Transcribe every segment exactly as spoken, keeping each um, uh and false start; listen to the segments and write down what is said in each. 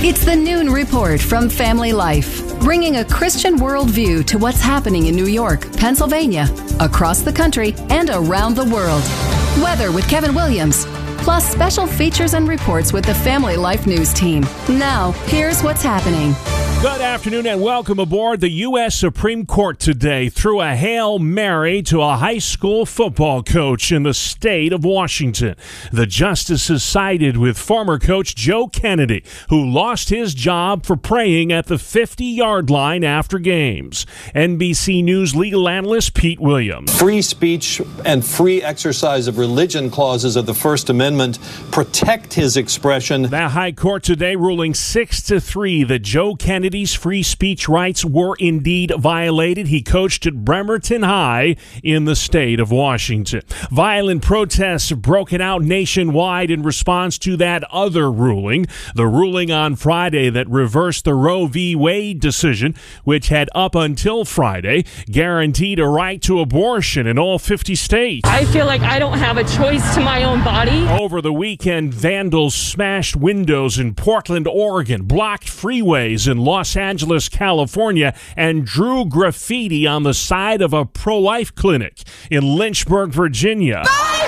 It's the Noon Report from Family Life, bringing a Christian worldview to what's happening in New York, Pennsylvania, across the country, and around the world. Weather with Kevin Williams, plus special features and reports with the Family Life News team. Now, here's what's happening. Good afternoon and welcome aboard. The U S Supreme Court today threw a Hail Mary to a high school football coach in the state of Washington. The justices sided with former coach Joe Kennedy, who lost his job for praying at the fifty-yard line after games. N B C News legal analyst Pete Williams. Free speech and free exercise of religion clauses of the First Amendment protect his expression. The High Court today ruling six to three that Joe Kennedy Kennedy's free speech rights were indeed violated. He coached at Bremerton High in the state of Washington. Violent protests have broken out nationwide in response to that other ruling, the ruling on Friday that reversed the Roe v. Wade decision, which had up until Friday guaranteed a right to abortion in all fifty states. I feel like I don't have a choice to my own body. Over the weekend, vandals smashed windows in Portland, Oregon, blocked freeways in Los Los Angeles, California, and drew graffiti on the side of a pro-life clinic in Lynchburg, Virginia.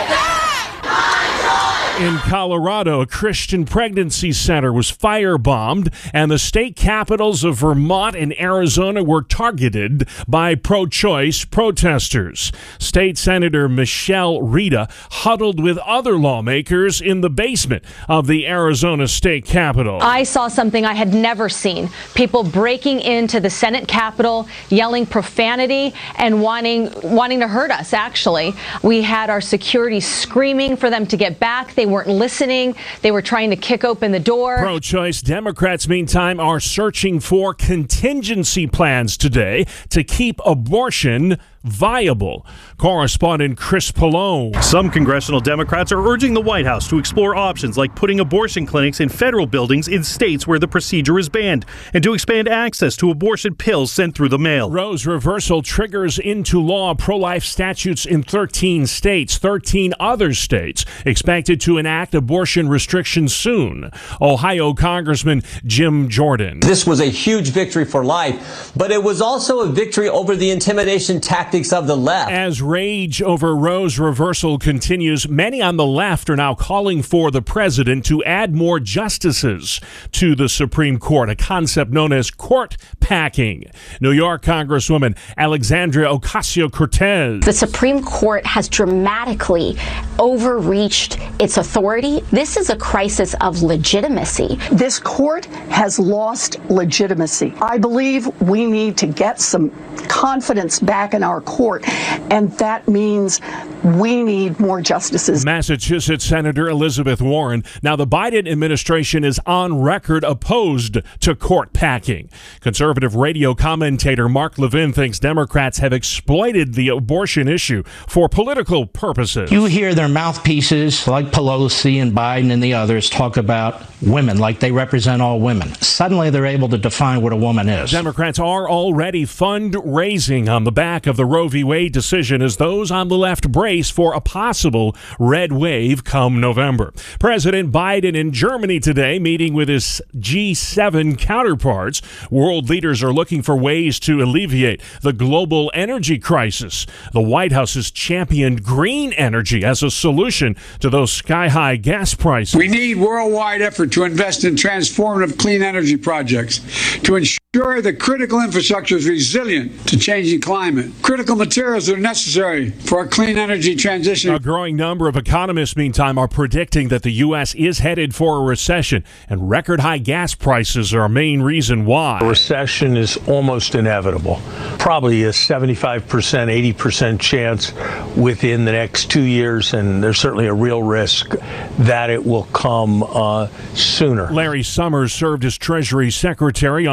In Colorado, a Christian pregnancy center was firebombed, and the state capitals of Vermont and Arizona were targeted by pro-choice protesters. State Senator Michelle Rita huddled with other lawmakers in the basement of the Arizona state capitol. I saw something I had never seen. People breaking into the Senate Capitol, yelling profanity and wanting wanting to hurt us, actually. We had our security screaming for them to get back. They They weren't listening. They were trying to kick open the door. Pro-choice Democrats, meantime, are searching for contingency plans today to keep abortion viable. Correspondent Chris Pallone. Some congressional Democrats are urging the White House to explore options like putting abortion clinics in federal buildings in states where the procedure is banned, and to expand access to abortion pills sent through the mail. Roe's reversal triggers into law pro-life statutes in thirteen states. thirteen other states expected to enact abortion restrictions soon. Ohio Congressman Jim Jordan. This was a huge victory for life, but it was also a victory over the intimidation tactics of the left. As rage over Roe's reversal continues, many on the left are now calling for the president to add more justices to the Supreme Court, a concept known as court packing. New York Congresswoman Alexandria Ocasio-Cortez. The Supreme Court has dramatically overreached its authority. This is a crisis of legitimacy. This court has lost legitimacy. I believe we need to get some confidence back in our court, and that means we need more justices. Massachusetts Senator Elizabeth Warren. Now, the Biden administration is on record opposed to court packing. Conservative radio commentator Mark Levin thinks Democrats have exploited the abortion issue for political purposes. You hear their mouthpieces like Pelosi and Biden and the others talk about women like they represent all women. Suddenly they're able to define what a woman is. Democrats are already fundraising on the back of the Roe v. Wade decision as those on the left brace for a possible red wave come November. President Biden in Germany today meeting with his G seven counterparts. World leaders are looking for ways to alleviate the global energy crisis. The White House has championed green energy as a solution to those sky-high gas prices. We need worldwide effort to invest in transformative clean energy projects to ensure that critical infrastructure is resilient to changing climate. Critical materials are necessary for a clean energy transition. A growing number of economists, meantime, are predicting that the U S is headed for a recession, and record high gas prices are a main reason why. A recession is almost inevitable. Probably a seventy-five percent, eighty percent chance within the next two years, and there's certainly a real risk that it will come uh, sooner. Larry Summers served as Treasury Secretary under former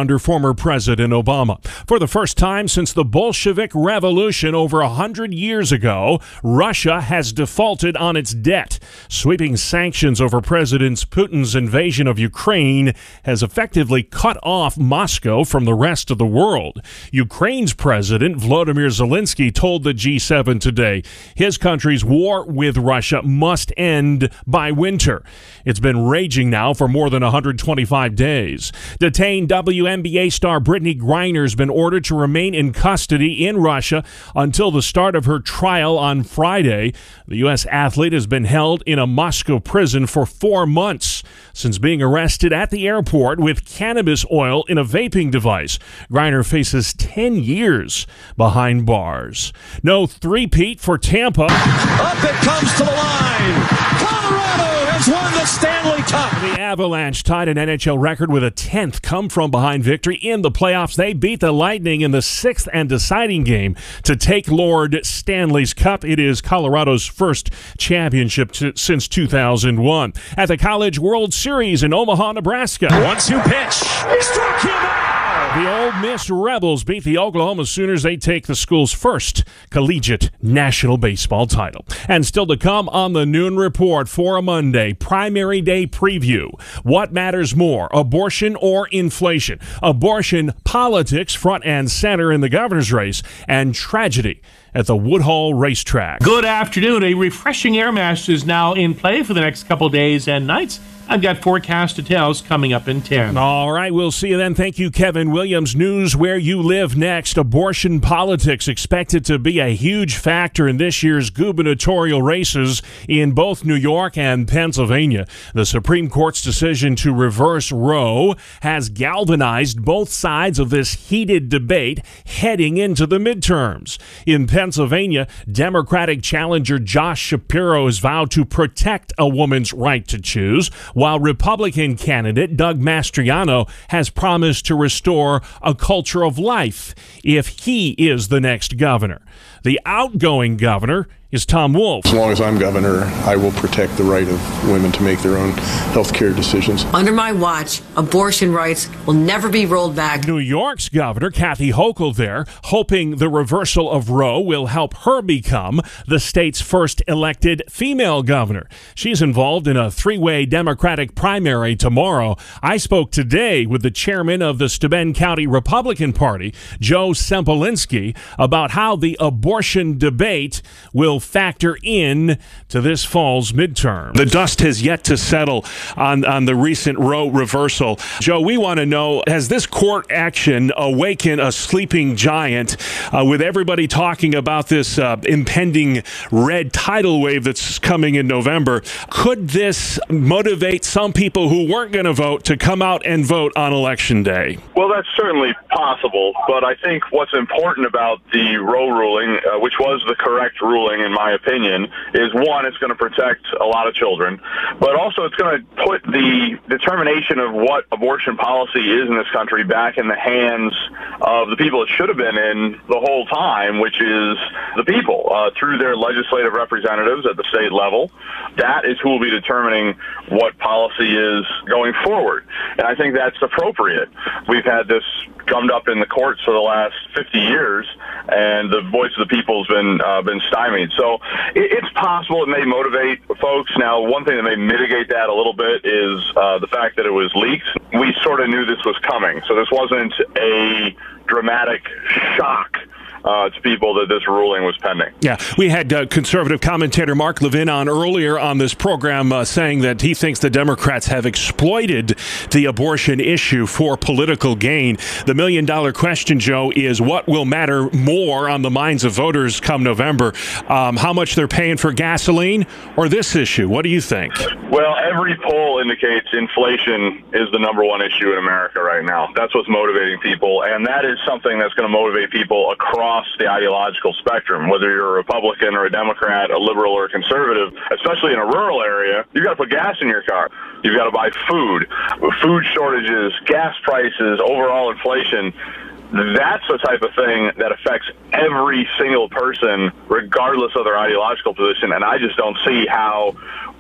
former President Obama. For the first time since the Bolshevik Revolution over a hundred years ago, Russia has defaulted on its debt. Sweeping sanctions over President Putin's invasion of Ukraine has effectively cut off Moscow from the rest of the world. Ukraine's President Volodymyr Zelensky told the G seven today his country's war with Russia must end by winter. It's been raging now for more than one hundred twenty-five days. Detained W N B A star Brittany Griner has been ordered to remain in custody in Russia until the start of her trial on Friday. The U S athlete has been held in a Moscow prison for four months since being arrested at the airport with cannabis oil in a vaping device. Griner faces ten years behind bars. No three-peat for Tampa. Up it comes to the line. Colorado has won the Stanley Cup. The Avalanche tied an N H L record with a tenth come-from-behind victory in the playoffs. They beat the Lightning in the sixth and deciding game to take Lord Stanley's Cup. It is Colorado's first championship t- since two thousand one. At the College World Series in Omaha, Nebraska. one two pitch. He struck him out. The Ole Miss Rebels beat the Oklahoma Sooners. They take the school's first collegiate national baseball title. And still to come on the Noon Report for a Monday, primary day preview. What matters more, abortion or inflation? Abortion, politics front and center in the governor's race, and tragedy at the Woodhall Racetrack. Good afternoon. A refreshing air mass is now in play for the next couple days and nights. I've got forecast details coming up in ten. All right, we'll see you then. Thank you, Kevin Williams. News where you live next. Abortion politics expected to be a huge factor in this year's gubernatorial races in both New York and Pennsylvania. The Supreme Court's decision to reverse Roe has galvanized both sides of this heated debate heading into the midterms. In Pennsylvania, Democratic challenger Josh Shapiro has vowed to protect a woman's right to choose, while Republican candidate Doug Mastriano has promised to restore a culture of life if he is the next governor. The outgoing governor is Tom Wolf. As long as I'm governor, I will protect the right of women to make their own health care decisions. Under my watch, abortion rights will never be rolled back. New York's governor, Kathy Hochul there, hoping the reversal of Roe will help her become the state's first elected female governor. She's involved in a three-way Democratic primary tomorrow. I spoke today with the chairman of the Steuben County Republican Party, Joe Sempolinski, about how the abortion debate will factor in to this fall's midterm. The dust has yet to settle on, on the recent Roe reversal. Joe, we want to know, has this court action awakened a sleeping giant uh, with everybody talking about this uh, impending red tidal wave that's coming in November? Could this motivate some people who weren't going to vote to come out and vote on Election Day? Well, that's certainly possible, but I think what's important about the Roe ruling, uh, which was the correct ruling in my opinion, is one, it's going to protect a lot of children, but also it's going to put the determination of what abortion policy is in this country back in the hands of the people it should have been in the whole time, which is the people, uh, through their legislative representatives at the state level. That is who will be determining what policy is going forward. And I think that's appropriate. We've had this gummed up in the courts for the last fifty years, and the voice of the people has been uh, been stymied. So it, it's possible it may motivate folks. Now, one thing that may mitigate that a little bit is uh, the fact that it was leaked. We sort of knew this was coming, so this wasn't a dramatic shock Uh, to people that this ruling was pending. Yeah, we had uh, conservative commentator Mark Levin on earlier on this program uh, saying that he thinks the Democrats have exploited the abortion issue for political gain. The million dollar question, Joe, is what will matter more on the minds of voters come November? Um, how much they're paying for gasoline or this issue? What do you think? Well, every poll indicates inflation is the number one issue in America right now. That's what's motivating people, and that is something that's going to motivate people across the ideological spectrum, whether you're a Republican or a Democrat, a liberal or a conservative. Especially in a rural area, you've got to put gas in your car. You've got to buy food. Food shortages, gas prices, overall inflation. That's the type of thing that affects every single person, regardless of their ideological position. And I just don't see how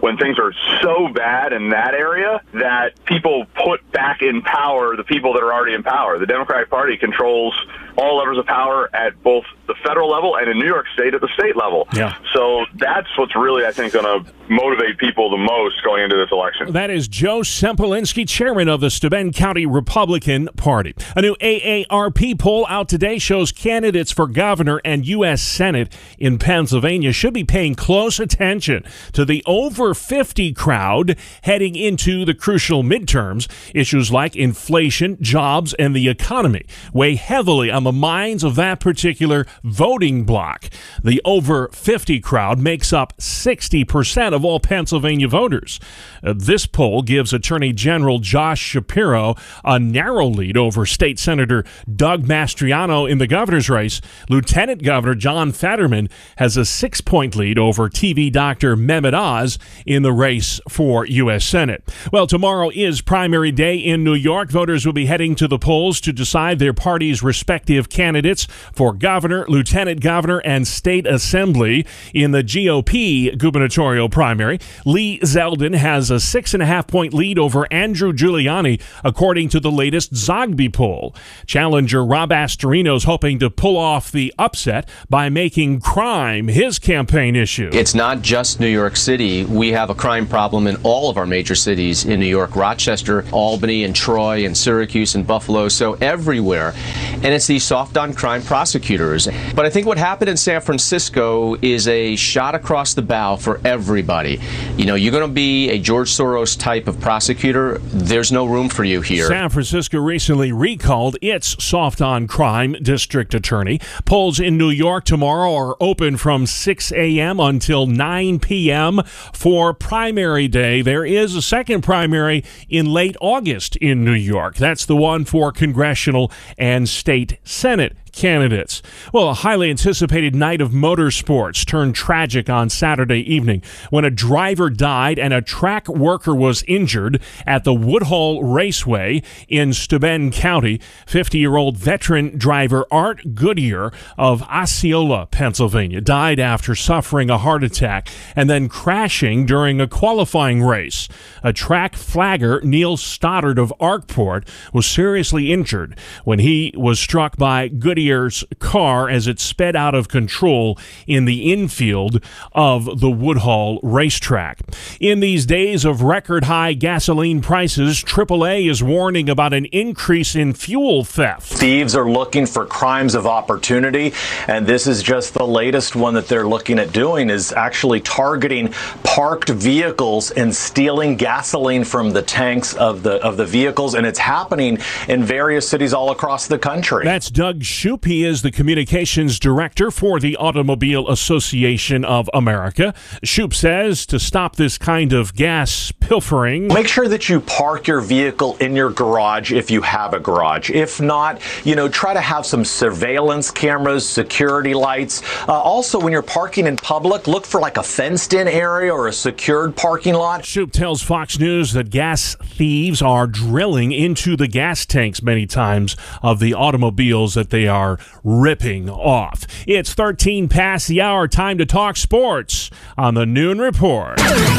when things are so bad in that area that people put back in power the people that are already in power. The Democratic Party controls all levels of power at both the federal level and in New York State at the state level. Yeah. So that's what's really, I think, going to motivate people the most going into this election. That is Joe Sempolinski, chairman of the Steuben County Republican Party. A new A A R P poll out today shows candidates for governor and U S Senate in Pennsylvania should be paying close attention to the over fifty crowd heading into the crucial midterms. Issues like inflation, jobs, and the economy weigh heavily on the minds of that particular voting bloc. The over fifty crowd makes up sixty percent of all Pennsylvania voters. Uh, this poll gives Attorney General Josh Shapiro a narrow lead over State Senator Doug Mastriano in the governor's race. Lieutenant Governor John Fetterman has a six-point lead over T V doctor Mehmet Oz in the race for U S Senate. Well, tomorrow is primary day in New York. Voters will be heading to the polls to decide their party's respective candidates for governor, lieutenant governor, and state assembly. In the G O P gubernatorial primary, Lee Zeldin has a six and a half point lead over Andrew Giuliani, according to the latest Zogby poll. Challenger Rob Astorino is hoping to pull off the upset by making crime his campaign issue. It's not just New York City. We have a crime problem in all of our major cities in New York: Rochester, Albany, and Troy, and Syracuse, and Buffalo, so everywhere. And it's these soft-on-crime prosecutors. But I think what happened in San Francisco is a shot across the bow for everybody. You know, you're going to be a George Soros type of prosecutor, there's no room for you here. San Francisco recently recalled its soft-on-crime district attorney. Polls in New York tomorrow are open from six a.m. until nine p.m. for primary day. There is a second primary in late August in New York. That's the one for congressional and state Senate candidates. Well, a highly anticipated night of motorsports turned tragic on Saturday evening when a driver died and a track worker was injured at the Woodhull Raceway in Steuben County. fifty-year-old veteran driver Art Goodyear of Osceola, Pennsylvania, died after suffering a heart attack and then crashing during a qualifying race. A track flagger, Neil Stoddard of Arkport, was seriously injured when he was struck by Goodyear's car as it sped out of control in the infield of the Woodhull racetrack. In these days of record high gasoline prices, triple A is warning about an increase in fuel theft. Thieves are looking for crimes of opportunity, and this is just the latest one that they're looking at doing, is actually targeting parked vehicles and stealing gasoline from the tanks of the of the vehicles, and it's happening in various cities all across the country. That's Doug Shoup. He is the communications director for the Automobile Association of America. Shoup says to stop this kind of gas pilfering, make sure that you park your vehicle in your garage if you have a garage. If not, you know, try to have some surveillance cameras, security lights. Uh, also, when you're parking in public, look for like a fenced-in area or a secured parking lot. Shoup tells Fox News that gas thieves are drilling into the gas tanks many times of the automobiles that they are ripping off. It's thirteen past the hour. Time to talk sports on the Noon Report.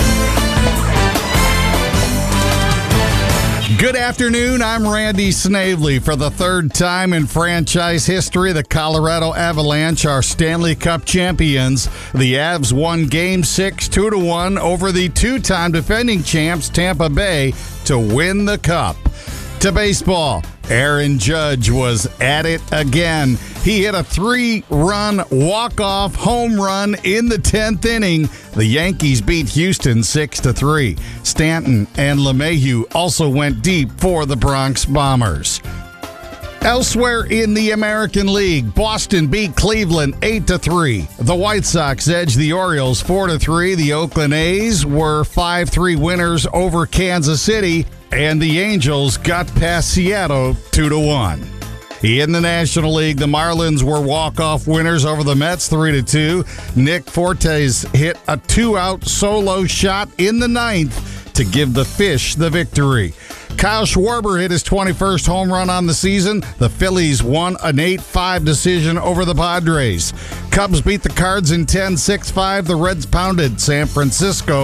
Good afternoon. I'm Randy Snavely. For the third time in franchise history, the Colorado Avalanche are Stanley Cup champions. The Avs won Game six two to one over the two-time defending champs Tampa Bay to win the Cup. To baseball, Aaron Judge was at it again. He hit a three-run walk-off home run in the tenth inning. The Yankees beat Houston six to three. Stanton and LeMahieu also went deep for the Bronx Bombers. Elsewhere in the American League, Boston beat Cleveland eight to three. The White Sox edged the Orioles four to three. The Oakland A's were five three winners over Kansas City. And the Angels got past Seattle two to one. In the National League, the Marlins were walk-off winners over the Mets three to two. Nick Fortes hit a two-out solo shot in the ninth to give the Fish the victory. Kyle Schwarber hit his twenty-first home run on the season. The Phillies won an eight five decision over the Padres. Cubs beat the Cards in ten six five. The Reds pounded San Francisco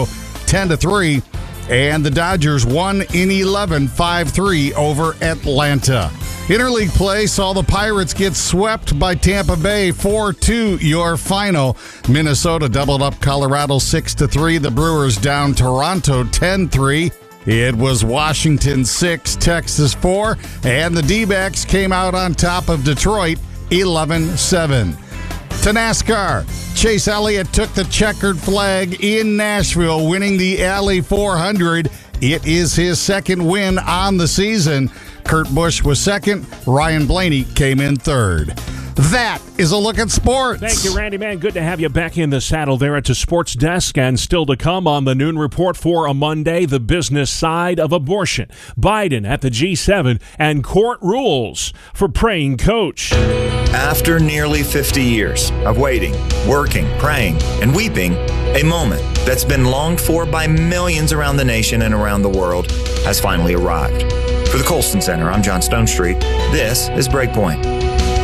ten to three. And the Dodgers won in eleven, five three over Atlanta. Interleague play saw the Pirates get swept by Tampa Bay four two your final. Minnesota doubled up Colorado six to three. The Brewers down Toronto ten three. It was Washington six, Texas four. And the D-backs came out on top of Detroit eleven seven. To NASCAR, Chase Elliott took the checkered flag in Nashville, winning the Alley four hundred. It is his second win on the season. Kurt Busch was second. Ryan Blaney came in third. That is a look at sports. Thank you, Randy, man. Good to have you back in the saddle there at the Sports Desk. And still to come on the Noon Report for a Monday, the business side of abortion. Biden at the G seven and court rules for praying coach. After nearly fifty years of waiting, working, praying, and weeping, a moment that's been longed for by millions around the nation and around the world has finally arrived. For the Colson Center, I'm John Stonestreet. This is Breakpoint.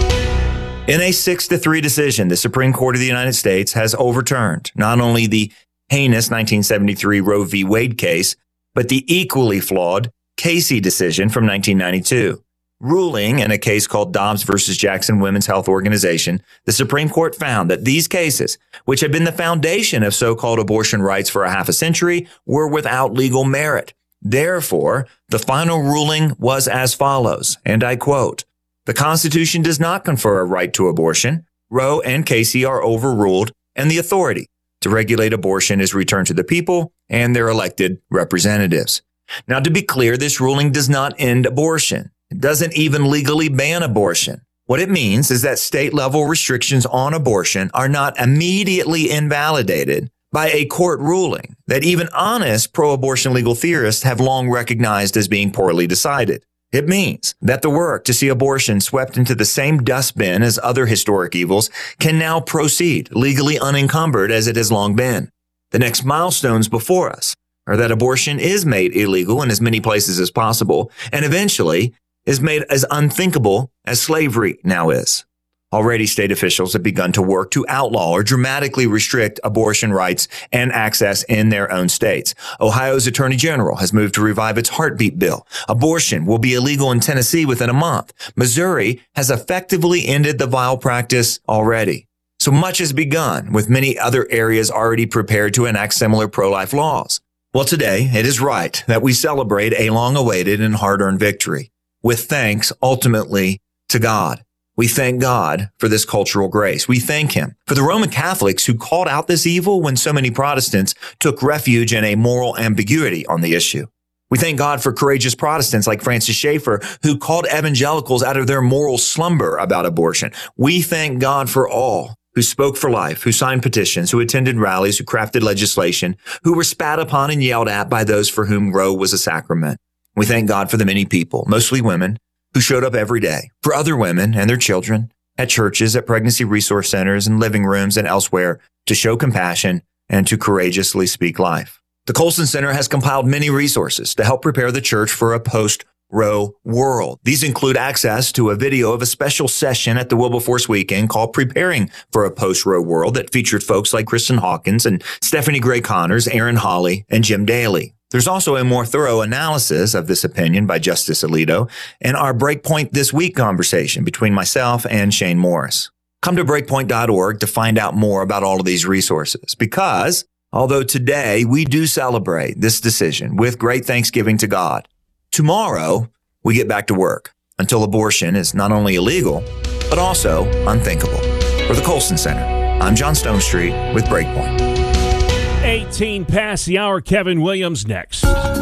In a six to three decision, the Supreme Court of the United States has overturned not only the heinous nineteen seventy-three Roe v. Wade case, but the equally flawed Casey decision from nineteen ninety-two. Ruling in a case called Dobbs versus Jackson Women's Health Organization, the Supreme Court found that these cases, which had been the foundation of so-called abortion rights for a half a century, were without legal merit. Therefore, the final ruling was as follows, and I quote, "The Constitution does not confer a right to abortion. Roe and Casey are overruled, and the authority to regulate abortion is returned to the people and their elected representatives." Now, to be clear, this ruling does not end abortion. It doesn't even legally ban abortion. What it means is that state-level restrictions on abortion are not immediately invalidated by a court ruling that even honest pro-abortion legal theorists have long recognized as being poorly decided. It means that the work to see abortion swept into the same dustbin as other historic evils can now proceed legally unencumbered as it has long been. The next milestones before us are that abortion is made illegal in as many places as possible and eventually is made as unthinkable as slavery now is. Already, state officials have begun to work to outlaw or dramatically restrict abortion rights and access in their own states. Ohio's Attorney General has moved to revive its heartbeat bill. Abortion will be illegal in Tennessee within a month. Missouri has effectively ended the vile practice already. So much has begun, with many other areas already prepared to enact similar pro-life laws. Well, today, it is right that we celebrate a long-awaited and hard-earned victory, with thanks ultimately to God. We thank God for this cultural grace. We thank him for the Roman Catholics who called out this evil when so many Protestants took refuge in a moral ambiguity on the issue. We thank God for courageous Protestants like Francis Schaeffer who called evangelicals out of their moral slumber about abortion. We thank God for all who spoke for life, who signed petitions, who attended rallies, who crafted legislation, who were spat upon and yelled at by those for whom Roe was a sacrament. We thank God for the many people, mostly women, who showed up every day for other women and their children at churches, at pregnancy resource centers and living rooms and elsewhere to show compassion and to courageously speak life. The Colson Center has compiled many resources to help prepare the church for a post-Roe world. These include access to a video of a special session at the Wilberforce weekend called Preparing for a Post-Roe World that featured folks like Kristen Hawkins and Stephanie Gray Connors, Aaron Hawley, and Jim Daly. There's also a more thorough analysis of this opinion by Justice Alito and our Breakpoint This Week conversation between myself and Shane Morris. Come to breakpoint dot org to find out more about all of these resources because although today we do celebrate this decision with great thanksgiving to God, tomorrow we get back to work until abortion is not only illegal, but also unthinkable. For the Colson Center, I'm John Stonestreet with Breakpoint. eighteen past the hour, Kevin Williams next.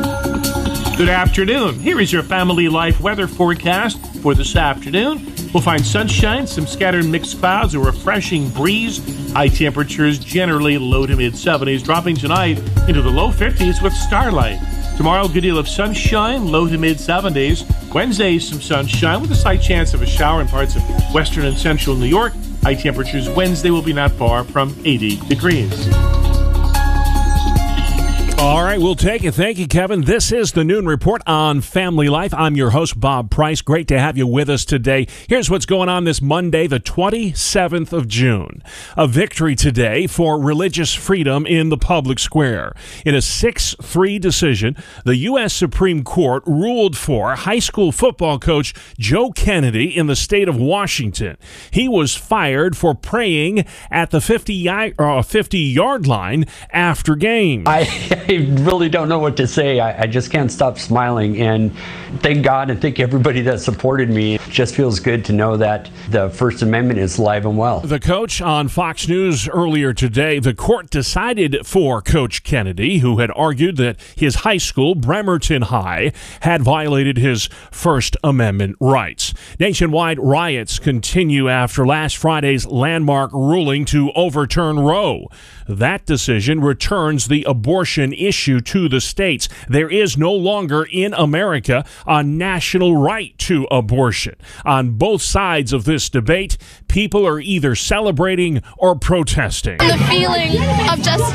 Good afternoon. Here is your family life weather forecast for this afternoon. We'll find sunshine, some scattered mixed clouds, a refreshing breeze. High temperatures generally low to mid seventies, dropping tonight into the low fifties with starlight. Tomorrow, a good deal of sunshine, low to mid seventies. Wednesday, some sunshine with a slight chance of a shower in parts of western and central New York. High temperatures Wednesday will be not far from eighty degrees. All right, we'll take it. Thank you, Kevin. This is the Noon Report on Family Life. I'm your host, Bob Price. Great to have you with us today. Here's what's going on this Monday, the twenty-seventh of June. A victory today for religious freedom in the public square. In a six three decision, the U S Supreme Court ruled for high school football coach Joe Kennedy in the state of Washington. He was fired for praying at the fifty-yard line after game. I I really don't know what to say. I, I just can't stop smiling, and thank God and thank everybody that supported me. It just feels good to know that the First Amendment is alive and well. The coach on Fox News earlier today, the court decided for Coach Kennedy, who had argued that his high school, Bremerton High, had violated his First Amendment rights. Nationwide riots continue after last Friday's landmark ruling to overturn Roe. That decision returns the abortion issue to the states. There is no longer in America a national right to abortion. On both sides of this debate, people are either celebrating or protesting. The feeling of just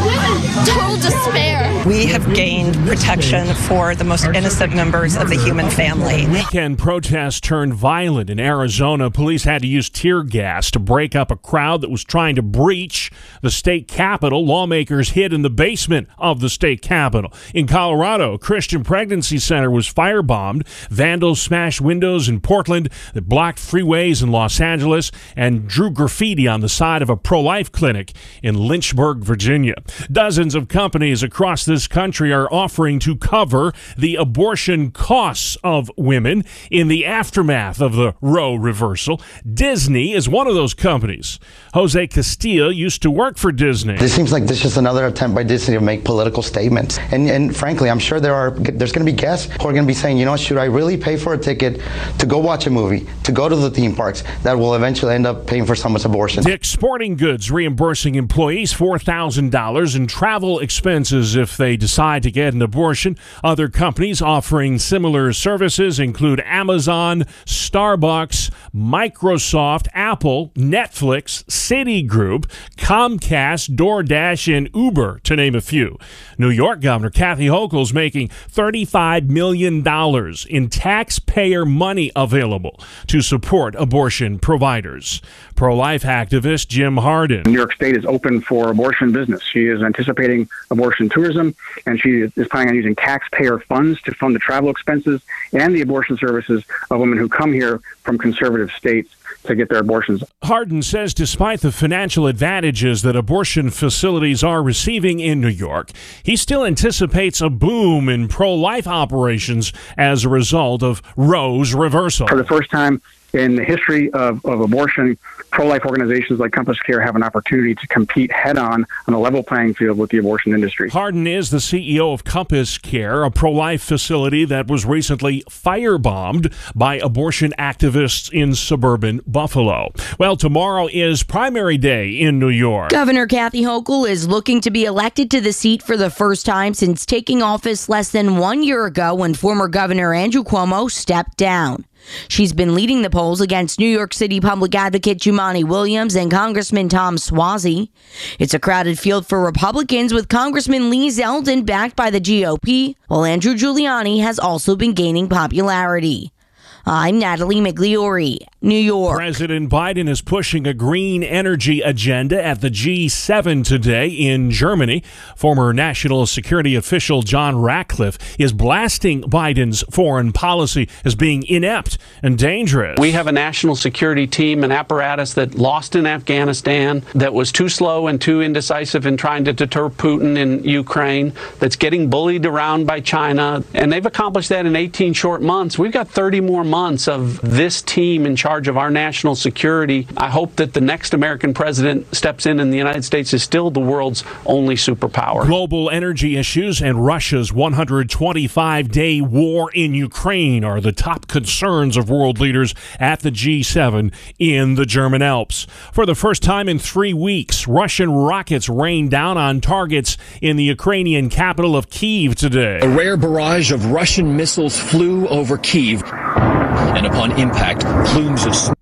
total despair. We have gained protection for the most innocent members of the human family. Weekend protests turned violent in Arizona. Police had to use tear gas to break up a crowd that was trying to breach the state capitol. Lawmakers hid in the basement of the state capitol. In Colorado, a Christian pregnancy center was firebombed. Vandals smashed windows in Portland that blocked freeways in Los Angeles and drew graffiti on the side of a pro-life clinic in Lynchburg, Virginia. Dozens of companies across this country are offering to cover the abortion costs of women in the aftermath of the Roe reversal. Disney is one of those companies. Jose Castillo used to work for Disney. This seems like this is just another attempt by Disney to make political statements. And and frankly, I'm sure there are there's going to be guests who are going to be saying, you know, should I really pay for a ticket to go watch a movie, to go to the theme parks, that will eventually end up paying for someone's abortion? Dick's Sporting Goods reimbursing employees four thousand dollars in travel expenses if they decide to get an abortion. Other companies offering similar services include Amazon, Starbucks, Microsoft, Apple, Netflix, Citigroup, Comcast, DoorDash, and Uber, to name a few. New York Governor Kathy Hochul's making thirty-five million dollars in taxpayer money available to support abortion providers. Pro-life activist Jim Hardin. New York State is open for abortion business. She is anticipating abortion tourism, and she is planning on using taxpayer funds to fund the travel expenses and the abortion services of women who come here from conservative states to get their abortions. Hardin says despite the financial advantages that abortion facilities are receiving in New York, he still anticipates a boom in pro-life operations as a result of Roe's reversal. For the first time in the history of, of abortion, pro-life organizations like Compass Care have an opportunity to compete head-on on a level playing field with the abortion industry. Hardin is the C E O of Compass Care, a pro-life facility that was recently firebombed by abortion activists in suburban Buffalo. Well, tomorrow is primary day in New York. Governor Kathy Hochul is looking to be elected to the seat for the first time since taking office less than one year ago when former Governor Andrew Cuomo stepped down. She's been leading the polls against New York City public advocate Jumaane Williams and Congressman Tom Suozzi. It's a crowded field for Republicans with Congressman Lee Zeldin backed by the G O P, while Andrew Giuliani has also been gaining popularity. I'm Natalie Migliori, New York. President Biden is pushing a green energy agenda at the G seven today in Germany. Former national security official John Ratcliffe is blasting Biden's foreign policy as being inept and dangerous. We have a national security team, an apparatus that lost in Afghanistan, that was too slow and too indecisive in trying to deter Putin in Ukraine, that's getting bullied around by China, and they've accomplished that in eighteen short months. We've got thirty more months of this team in charge of our national security. I hope that the next American president steps in and the United States is still the world's only superpower. Global energy issues and Russia's one hundred twenty-five day war in Ukraine are the top concerns of world leaders at the G seven in the German Alps. For the first time in three weeks, Russian rockets rained down on targets in the Ukrainian capital of Kyiv today. A rare barrage of Russian missiles flew over Kyiv, and upon impact, plumes of smoke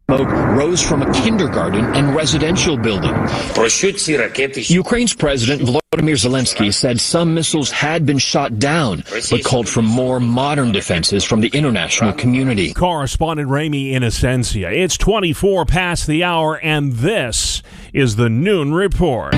Smoke rose from a kindergarten and residential building. Ukraine's President Volodymyr Zelensky said some missiles had been shot down, but called for more modern defenses from the international community. Correspondent Ramy Innocencia. It's twenty-four past the hour, and this is the Noon Report.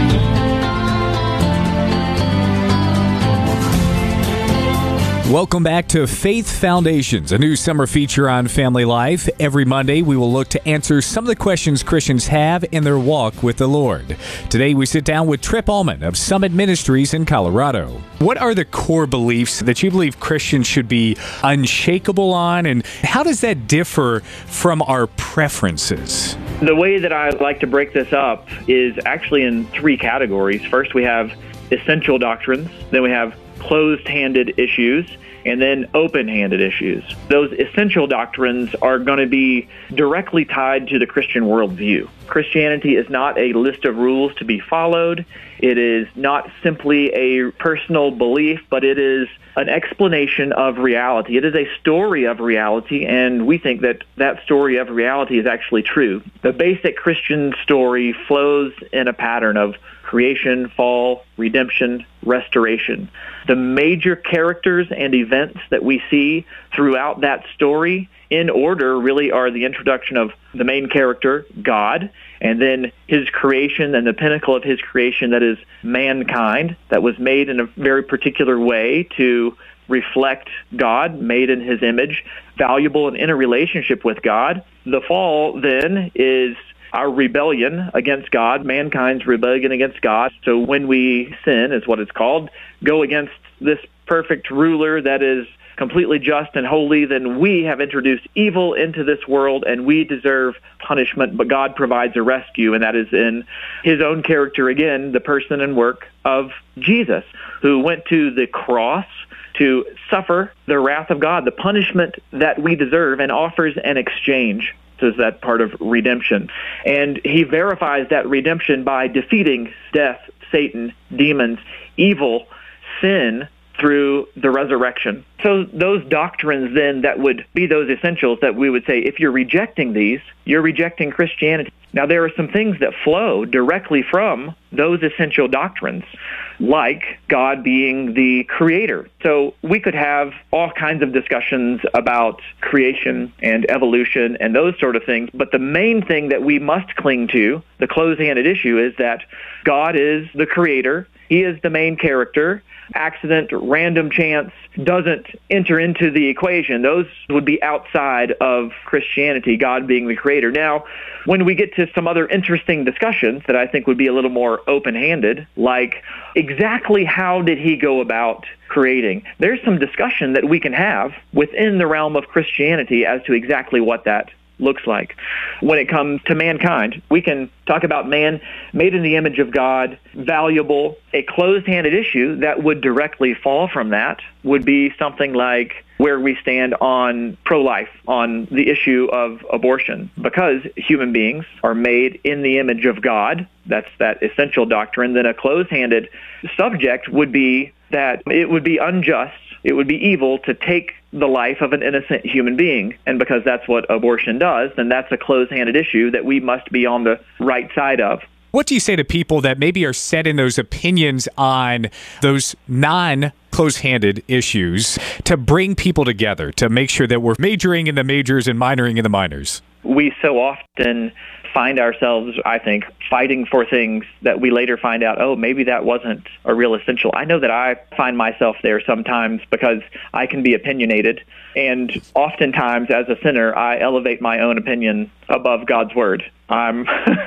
Welcome back to Faith Foundations, a new summer feature on Family Life. Every Monday, we will look to answer some of the questions Christians have in their walk with the Lord. Today, we sit down with Trip Ullman of Summit Ministries in Colorado. What are the core beliefs that you believe Christians should be unshakable on, and how does that differ from our preferences? The way that I like to break this up is actually in three categories. First, we have essential doctrines. Then we have closed-handed issues, and then open-handed issues. Those essential doctrines are going to be directly tied to the Christian worldview. Christianity is not a list of rules to be followed. It is not simply a personal belief, but it is an explanation of reality. It is a story of reality, and we think that that story of reality is actually true. The basic Christian story flows in a pattern of creation, fall, redemption, restoration. The major characters and events that we see throughout that story in order really are the introduction of the main character, God, and then his creation and the pinnacle of his creation, that is mankind, that was made in a very particular way to reflect God, made in his image, valuable and in a relationship with God. The fall then is our rebellion against God, mankind's rebellion against God. So when we sin, is what it's called, go against this perfect ruler that is completely just and holy, then we have introduced evil into this world and we deserve punishment, but God provides a rescue, and that is in his own character again, the person and work of Jesus, who went to the cross to suffer the wrath of God, the punishment that we deserve, and offers an exchange. Is that part of redemption. And he verifies that redemption by defeating death, Satan, demons, evil, sin through the resurrection. So those doctrines then that would be those essentials that we would say, if you're rejecting these, you're rejecting Christianity. Now there are some things that flow directly from those essential doctrines, like God being the creator. So we could have all kinds of discussions about creation and evolution and those sort of things, but the main thing that we must cling to, the close-handed issue, is that God is the creator. He is the main character. Accident, random chance doesn't enter into the equation. Those would be outside of Christianity, God being the creator. Now, when we get to some other interesting discussions that I think would be a little more open-handed, like exactly how did he go about creating, there's some discussion that we can have within the realm of Christianity as to exactly what that looks like. When it comes to mankind, we can talk about man made in the image of God, valuable. A closed-handed issue that would directly fall from that would be something like where we stand on pro-life, on the issue of abortion. Because human beings are made in the image of God, that's that essential doctrine, then a closed-handed subject would be that it would be unjust, it would be evil to take the life of an innocent human being. And because that's what abortion does, then that's a closed-handed issue that we must be on the right side of. What do you say to people that maybe are set in those opinions on those non-close-handed issues to bring people together, to make sure that we're majoring in the majors and minoring in the minors? We so often find ourselves, I think, fighting for things that we later find out, oh, maybe that wasn't a real essential. I know that I find myself there sometimes because I can be opinionated, and oftentimes as a sinner, I elevate my own opinion above God's word. Um,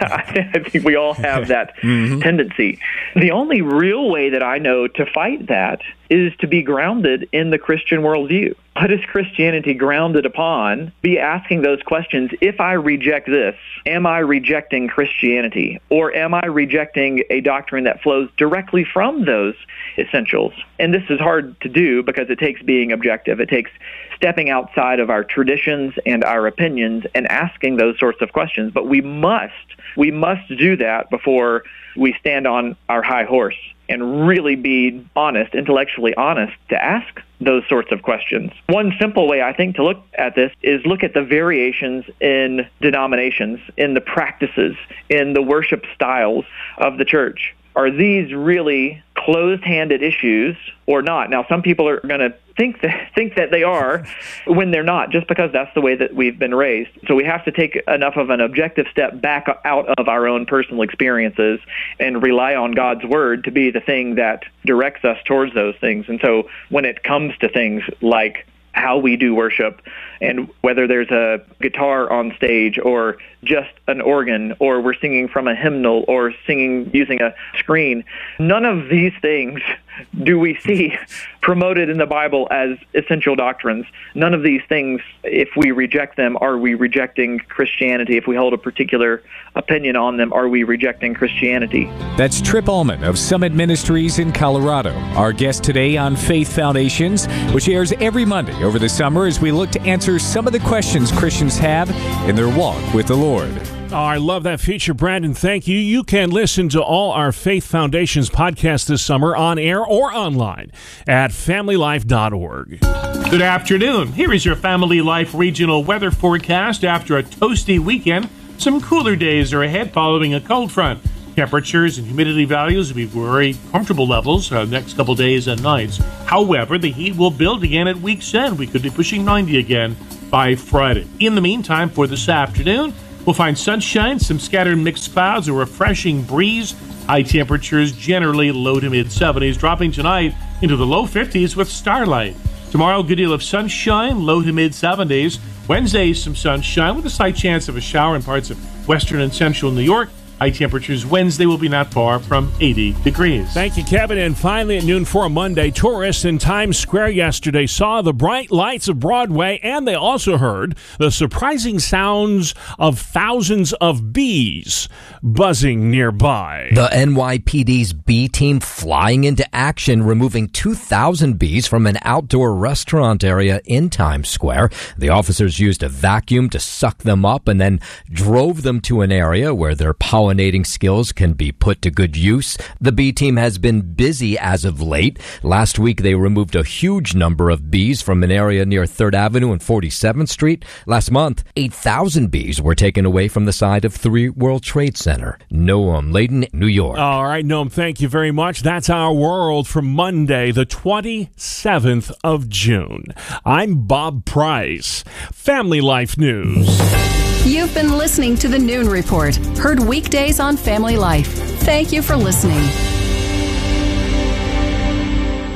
I think we all have that mm-hmm. tendency. The only real way that I know to fight that is to be grounded in the Christian worldview. What is Christianity grounded upon? Be asking those questions. If I reject this, am I rejecting Christianity? Or am I rejecting a doctrine that flows directly from those essentials? And this is hard to do because it takes being objective. It takes stepping outside of our traditions and our opinions and asking those sorts of questions. But we must, we must do that before we stand on our high horse. and really be honest, intellectually honest, to ask those sorts of questions. One simple way, I think, to look at this is look at the variations in denominations, in the practices, in the worship styles of the church. Are these really closed-handed issues or not? Now, some people are going to think that think that they are when they're not, just because that's the way that we've been raised. So we have to take enough of an objective step back out of our own personal experiences and rely on God's word to be the thing that directs us towards those things. And so when it comes to things like how we do worship, and whether there's a guitar on stage or just an organ, or we're singing from a hymnal or singing using a screen, none of these things do we see promoted in the Bible as essential doctrines. None of these things, if we reject them, are we rejecting Christianity? If we hold a particular opinion on them, are we rejecting Christianity? That's Trip Ullman of Summit Ministries in Colorado, our guest today on Faith Foundations, which airs every Monday over the summer as we look to answer some of the questions Christians have in their walk with the Lord. Oh, I love that feature, Brandon. Thank you. You can listen to all our Faith Foundations podcasts this summer on air or online at family life dot org. Good afternoon. Here is your Family Life regional weather forecast after a toasty weekend. Some cooler days are ahead following a cold front. Temperatures and humidity values will be very comfortable levels uh, next couple days and nights. However, the heat will build again at week's end. We could be pushing ninety again by Friday. In the meantime, for this afternoon, we'll find sunshine, some scattered mixed clouds, a refreshing breeze. High temperatures generally low to mid seventies, dropping tonight into the low fifties with starlight. Tomorrow, a good deal of sunshine, low to mid seventies. Wednesday, some sunshine with a slight chance of a shower in parts of western and central New York. High temperatures Wednesday will be not far from eighty degrees. Thank you, Kevin. And finally, at noon for a Monday, tourists in Times Square yesterday saw the bright lights of Broadway, and they also heard the surprising sounds of thousands of bees buzzing nearby. The N Y P D's bee team flying into action, removing two thousand bees from an outdoor restaurant area in Times Square. The officers used a vacuum to suck them up and then drove them to an area where their pollinating skills can be put to good use. The bee team has been busy as of late. Last week, they removed a huge number of bees from an area near third Avenue and forty-seventh Street. Last month, eight thousand bees were taken away from the side of three World Trade Center. Noam Layden, New York. All right, Noam, thank you very much. That's our world for Monday, the twenty-seventh of June. I'm Bob Price. Family Life News. You've been listening to the Noon Report, heard weekdays on Family Life. Thank you for listening.